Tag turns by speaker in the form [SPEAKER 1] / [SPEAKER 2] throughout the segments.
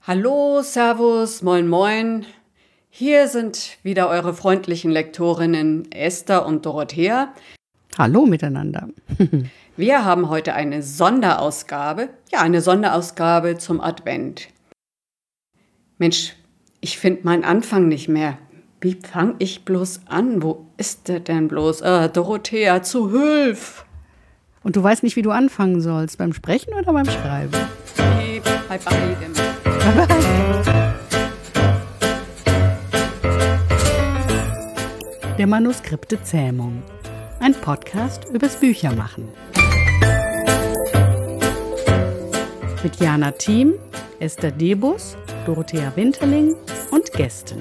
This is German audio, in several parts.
[SPEAKER 1] Hallo, Servus, moin moin. Hier sind wieder eure freundlichen Lektorinnen Esther und Dorothea.
[SPEAKER 2] Hallo miteinander.
[SPEAKER 1] Wir haben heute eine Sonderausgabe. Ja, eine Sonderausgabe zum Advent. Mensch, ich finde meinen Anfang nicht mehr. Wie fange ich bloß an? Wo ist der denn bloß? Dorothea, zu Hilf!
[SPEAKER 2] Und du weißt nicht, wie du anfangen sollst, beim Sprechen oder beim Schreiben?
[SPEAKER 1] Nee, bei beidem.
[SPEAKER 2] Der Manuskripte-Zähmung. Ein Podcast übers Büchermachen. Mit Jana Thiem, Esther Debus, Dorothea Winterling und Gästen.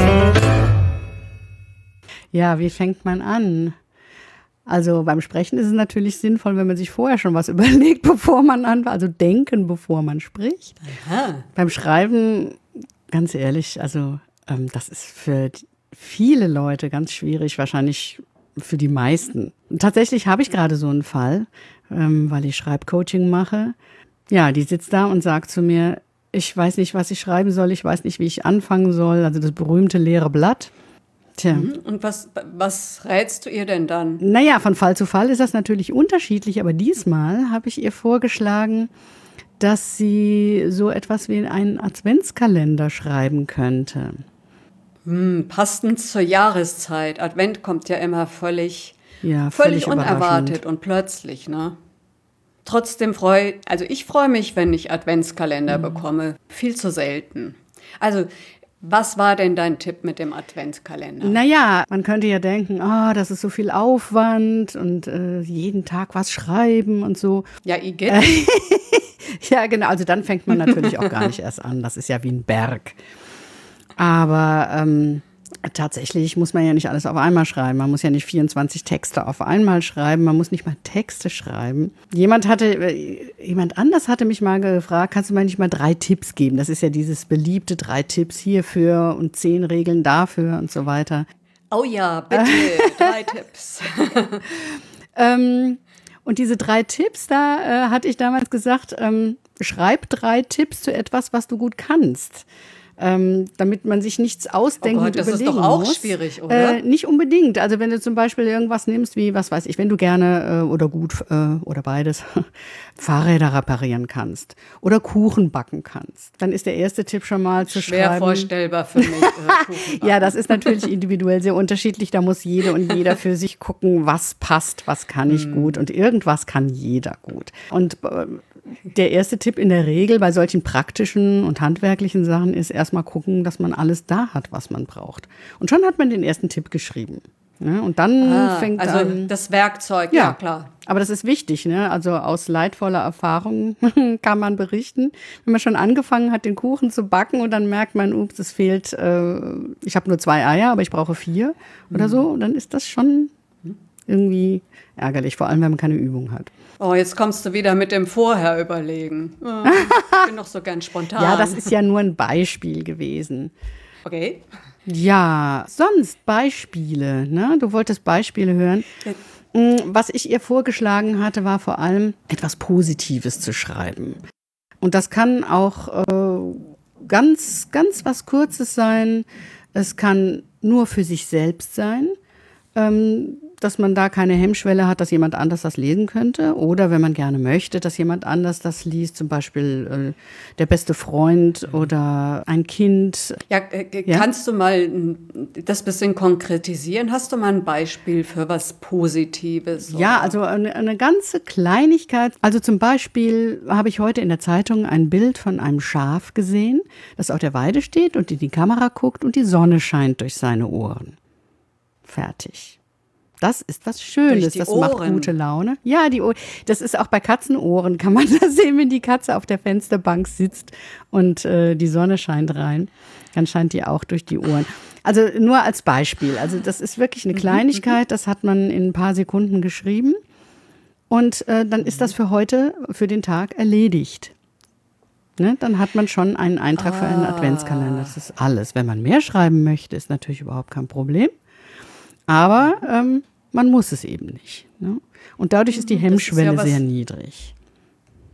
[SPEAKER 2] Ja, wie fängt man an? Also beim Sprechen ist es natürlich sinnvoll, wenn man sich vorher schon was überlegt, bevor man anfängt, also denken, bevor man spricht.
[SPEAKER 1] Aha.
[SPEAKER 2] Beim Schreiben, ganz ehrlich, also das ist für viele Leute ganz schwierig, wahrscheinlich für die meisten. Und tatsächlich habe ich gerade so einen Fall, weil ich Schreibcoaching mache. Ja, die sitzt da und sagt zu mir, ich weiß nicht, was ich schreiben soll, ich weiß nicht, wie ich anfangen soll, also das berühmte leere Blatt. Tja.
[SPEAKER 1] Und was rätst du ihr denn dann?
[SPEAKER 2] Naja, von Fall zu Fall ist das natürlich unterschiedlich, aber diesmal habe ich ihr vorgeschlagen, dass sie so etwas wie einen Adventskalender schreiben könnte.
[SPEAKER 1] Passend zur Jahreszeit. Advent kommt ja immer völlig unerwartet und plötzlich, ne? Trotzdem ich freue mich, wenn ich Adventskalender bekomme. Viel zu selten. Also, was war denn dein Tipp mit dem Adventskalender?
[SPEAKER 2] Naja, man könnte ja denken, das ist so viel Aufwand und jeden Tag was schreiben und so.
[SPEAKER 1] Ja, Igitt.
[SPEAKER 2] Ja, genau. Also dann fängt man natürlich auch gar nicht erst an. Das ist ja wie ein Berg. Aber tatsächlich muss man ja nicht alles auf einmal schreiben. Man muss ja nicht 24 Texte auf einmal schreiben. Man muss nicht mal Texte schreiben. Jemand anders hatte mich mal gefragt, kannst du mir nicht mal 3 Tipps geben? Das ist ja dieses beliebte 3 Tipps hierfür und 10 Regeln dafür und so weiter.
[SPEAKER 1] Oh ja, bitte, 3 Tipps.
[SPEAKER 2] Und diese 3 Tipps, da hatte ich damals gesagt, schreib 3 Tipps zu etwas, was du gut kannst. Damit man sich nichts ausdenken und überlegen muss.
[SPEAKER 1] Das ist doch auch schwierig, oder?
[SPEAKER 2] Nicht unbedingt. Also wenn du zum Beispiel irgendwas nimmst wie, was weiß ich, wenn du gerne oder gut oder beides Fahrräder reparieren kannst oder Kuchen backen kannst, dann ist der erste Tipp schon mal zu schreiben.
[SPEAKER 1] Schwer vorstellbar für mich. Kuchen
[SPEAKER 2] Ja, das ist natürlich individuell sehr unterschiedlich. Da muss jede und jeder für sich gucken, was passt, was kann ich gut. Und irgendwas kann jeder gut. Und der erste Tipp in der Regel bei solchen praktischen und handwerklichen Sachen ist erstmal gucken, dass man alles da hat, was man braucht. Und schon hat man den ersten Tipp geschrieben. Ne? Und dann fängt
[SPEAKER 1] also
[SPEAKER 2] an.
[SPEAKER 1] Das Werkzeug, ja klar.
[SPEAKER 2] Aber das ist wichtig, ne? Also aus leidvoller Erfahrung kann man berichten. Wenn man schon angefangen hat, den Kuchen zu backen und dann merkt man, ups, es fehlt, ich habe nur 2 Eier, aber ich brauche 4 oder so, und dann ist das schon irgendwie ärgerlich, vor allem wenn man keine Übung hat.
[SPEAKER 1] Oh, jetzt kommst du wieder mit dem Vorher überlegen. Ich bin doch so gern spontan.
[SPEAKER 2] Ja, das ist ja nur ein Beispiel gewesen.
[SPEAKER 1] Okay.
[SPEAKER 2] Ja, sonst Beispiele, ne? Du wolltest Beispiele hören. Was ich ihr vorgeschlagen hatte, war vor allem etwas Positives zu schreiben. Und das kann auch ganz, ganz was Kurzes sein. Es kann nur für sich selbst sein. Dass man da keine Hemmschwelle hat, dass jemand anders das lesen könnte. Oder wenn man gerne möchte, dass jemand anders das liest, zum Beispiel der beste Freund oder ein Kind.
[SPEAKER 1] Ja, kannst du mal das bisschen konkretisieren? Hast du mal ein Beispiel für was Positives?
[SPEAKER 2] Ja, also eine ganze Kleinigkeit. Also zum Beispiel habe ich heute in der Zeitung ein Bild von einem Schaf gesehen, das auf der Weide steht und in die Kamera guckt und die Sonne scheint durch seine Ohren. Fertig. Das ist was Schönes, das macht gute Laune. Ja, das ist auch bei Katzenohren, kann man das sehen, wenn die Katze auf der Fensterbank sitzt und die Sonne scheint rein. Dann scheint die auch durch die Ohren. Also nur als Beispiel. Also das ist wirklich eine Kleinigkeit, das hat man in ein paar Sekunden geschrieben. Und dann ist das für heute, für den Tag erledigt. Ne? Dann hat man schon einen Eintrag für einen Adventskalender. Das ist alles. Wenn man mehr schreiben möchte, ist natürlich überhaupt kein Problem. Aber man muss es eben nicht. Ne? Und dadurch ist die Hemmschwelle sehr niedrig.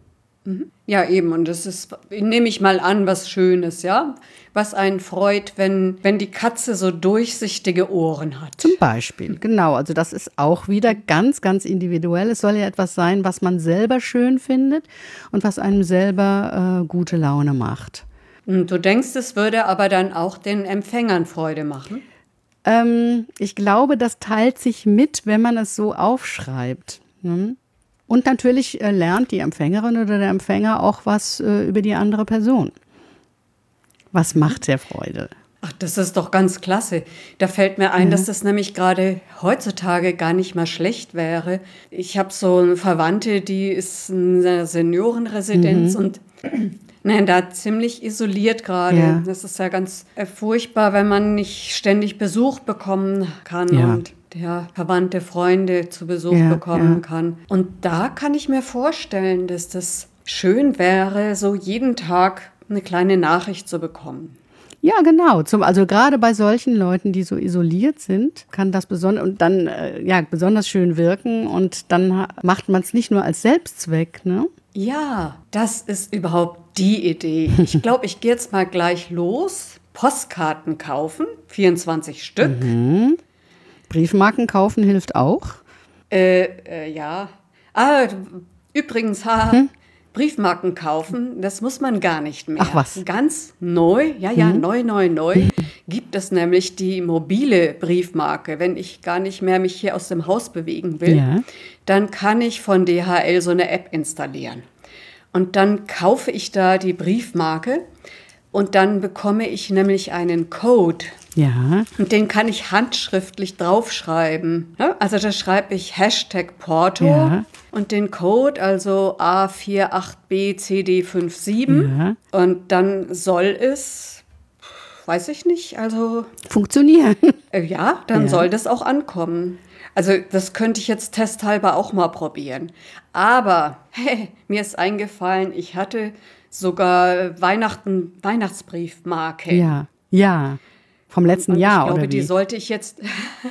[SPEAKER 1] Ja, eben. Und das ist, nehme ich mal an, was Schönes, ja? Was einen freut, wenn die Katze so durchsichtige Ohren hat.
[SPEAKER 2] Zum Beispiel, genau. Also das ist auch wieder ganz, ganz individuell. Es soll ja etwas sein, was man selber schön findet und was einem selber gute Laune macht.
[SPEAKER 1] Und du denkst, es würde aber dann auch den Empfängern Freude machen?
[SPEAKER 2] Ich glaube, das teilt sich mit, wenn man es so aufschreibt. Und natürlich lernt die Empfängerin oder der Empfänger auch was über die andere Person. Was macht der Freude?
[SPEAKER 1] Ach, das ist doch ganz klasse. Da fällt mir ein, dass das nämlich gerade heutzutage gar nicht mal schlecht wäre. Ich habe so eine Verwandte, die ist in einer Seniorenresidenz und nein, da ziemlich isoliert gerade. Ja. Das ist ja ganz furchtbar, wenn man nicht ständig Besuch bekommen kann und der verwandte Freunde zu Besuch bekommen kann. Und da kann ich mir vorstellen, dass das schön wäre, so jeden Tag eine kleine Nachricht zu bekommen.
[SPEAKER 2] Ja, genau. Also gerade bei solchen Leuten, die so isoliert sind, kann das besonders schön wirken. Und dann macht man es nicht nur als Selbstzweck, ne?
[SPEAKER 1] Ja, das ist überhaupt die Idee. Ich glaube, ich gehe jetzt mal gleich los. Postkarten kaufen, 24 Stück.
[SPEAKER 2] Briefmarken kaufen hilft auch.
[SPEAKER 1] Ja. Übrigens, Briefmarken kaufen, das muss man gar nicht mehr.
[SPEAKER 2] Ach was.
[SPEAKER 1] Ganz neu, neu, gibt es nämlich die mobile Briefmarke. Wenn ich gar nicht mehr mich hier aus dem Haus bewegen will, dann kann ich von DHL so eine App installieren. Und dann kaufe ich da die Briefmarke und dann bekomme ich nämlich einen Code.
[SPEAKER 2] Ja.
[SPEAKER 1] Und den kann ich handschriftlich draufschreiben. Also da schreibe ich #Porto und den Code, also A48BCD57. Ja. Und dann soll es, weiß ich nicht, also
[SPEAKER 2] funktionieren.
[SPEAKER 1] Dann soll das auch ankommen. Also das könnte ich jetzt testhalber auch mal probieren. Aber mir ist eingefallen, ich hatte sogar Weihnachtsbriefmarke.
[SPEAKER 2] Ja. Vom letzten Jahr,
[SPEAKER 1] oder wie?
[SPEAKER 2] Die
[SPEAKER 1] sollte ich jetzt,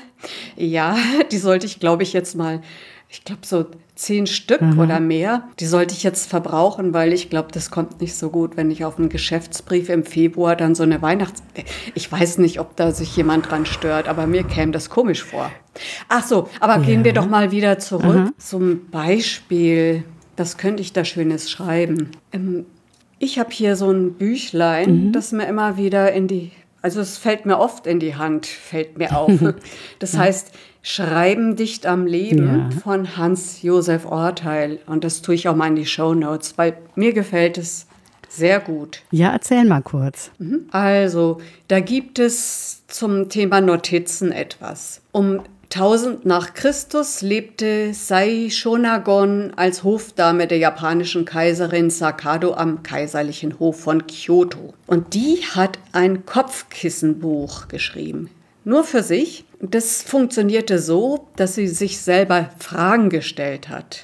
[SPEAKER 1] die sollte ich, glaube ich, jetzt mal, so 10 Stück oder mehr, die sollte ich jetzt verbrauchen, weil ich glaube, das kommt nicht so gut, wenn ich auf einen Geschäftsbrief im Februar dann so eine Ich weiß nicht, ob da sich jemand dran stört, aber mir käme das komisch vor. Ach so, aber gehen wir doch mal wieder zurück zum Beispiel. Was könnte ich da Schönes schreiben? Ich habe hier so ein Büchlein, das mir immer wieder also es fällt mir oft in die Hand, fällt mir auf. Das heißt, Schreiben dicht am Leben von Hans-Josef Orteil. Und das tue ich auch mal in die Shownotes, weil mir gefällt es sehr gut.
[SPEAKER 2] Ja, erzähl mal kurz.
[SPEAKER 1] Also, da gibt es zum Thema Notizen etwas. Um 1000 nach Christus lebte Sei Shonagon als Hofdame der japanischen Kaiserin Sakado am kaiserlichen Hof von Kyoto. Und die hat ein Kopfkissenbuch geschrieben. Nur für sich. Das funktionierte so, dass sie sich selber Fragen gestellt hat.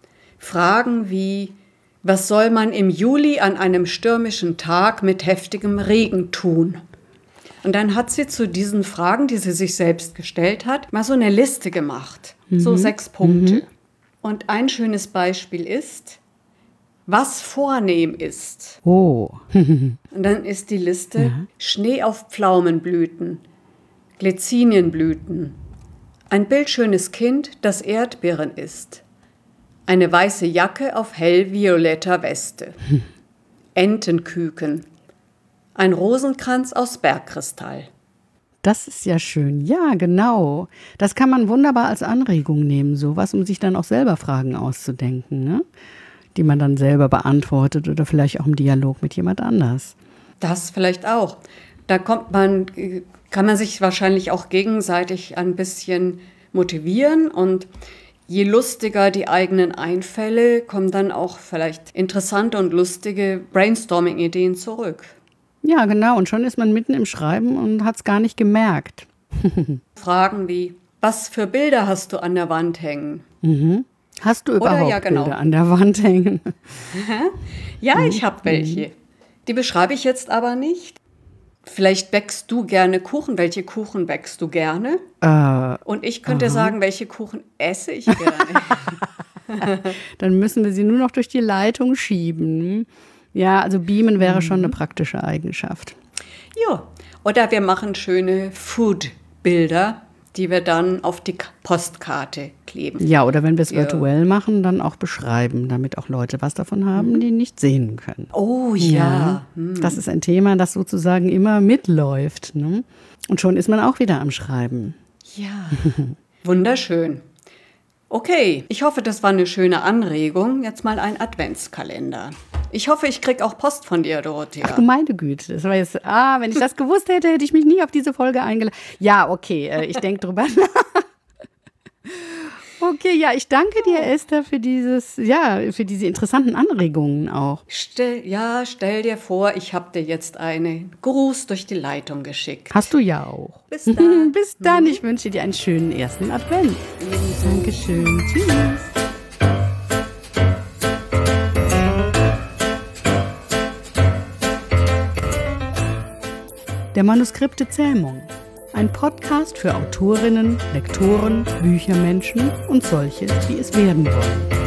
[SPEAKER 1] Fragen wie: Was soll man im Juli an einem stürmischen Tag mit heftigem Regen tun? Und dann hat sie zu diesen Fragen, die sie sich selbst gestellt hat, mal so eine Liste gemacht. So 6 Punkte. Und ein schönes Beispiel ist, was vornehm ist.
[SPEAKER 2] Oh.
[SPEAKER 1] Und dann ist die Liste Schnee auf Pflaumenblüten, Glycinienblüten, ein bildschönes Kind, das Erdbeeren isst, eine weiße Jacke auf hellvioletter Weste, Entenküken, ein Rosenkranz aus Bergkristall.
[SPEAKER 2] Das ist ja schön. Ja, genau. Das kann man wunderbar als Anregung nehmen, sowas, um sich dann auch selber Fragen auszudenken, ne? Die man dann selber beantwortet oder vielleicht auch im Dialog mit jemand anders.
[SPEAKER 1] Das vielleicht auch. Da kann man sich wahrscheinlich auch gegenseitig ein bisschen motivieren und je lustiger die eigenen Einfälle, kommen dann auch vielleicht interessante und lustige Brainstorming-Ideen zurück.
[SPEAKER 2] Ja, genau. Und schon ist man mitten im Schreiben und hat es gar nicht gemerkt.
[SPEAKER 1] Fragen wie: Was für Bilder hast du an der Wand hängen?
[SPEAKER 2] Hast du überhaupt Bilder an der Wand hängen?
[SPEAKER 1] Ja, ich habe welche. Die beschreibe ich jetzt aber nicht. Vielleicht backst du gerne Kuchen. Welche Kuchen backst du gerne? Und ich könnte sagen, welche Kuchen esse ich gerne.
[SPEAKER 2] Dann müssen wir sie nur noch durch die Leitung schieben. Ja, also beamen wäre schon eine praktische Eigenschaft.
[SPEAKER 1] Ja, oder wir machen schöne Food-Bilder, die wir dann auf die Postkarte kleben.
[SPEAKER 2] Ja, oder wenn wir es virtuell machen, dann auch beschreiben, damit auch Leute was davon haben, die nicht sehen können.
[SPEAKER 1] Oh ja.
[SPEAKER 2] Das ist ein Thema, das sozusagen immer mitläuft. Ne? Und schon ist man auch wieder am Schreiben.
[SPEAKER 1] Ja, wunderschön. Okay, ich hoffe, das war eine schöne Anregung. Jetzt mal ein Adventskalender. Ich hoffe, ich kriege auch Post von dir, Dorothea.
[SPEAKER 2] Ach du meine Güte, das war jetzt, wenn ich das gewusst hätte, hätte ich mich nie auf diese Folge eingeladen. Ja, okay, ich denke drüber nach. Okay, ja, ich danke dir, Esther, für für diese interessanten Anregungen auch.
[SPEAKER 1] Stell dir vor, ich habe dir jetzt einen Gruß durch die Leitung geschickt.
[SPEAKER 2] Hast du ja auch.
[SPEAKER 1] Bis dann.
[SPEAKER 2] Bis dann, ich wünsche dir einen schönen ersten Advent. Dankeschön, tschüss. Der Manuskripte Zähmung. Ein Podcast für Autorinnen, Lektoren, Büchermenschen und solche, die es werden wollen.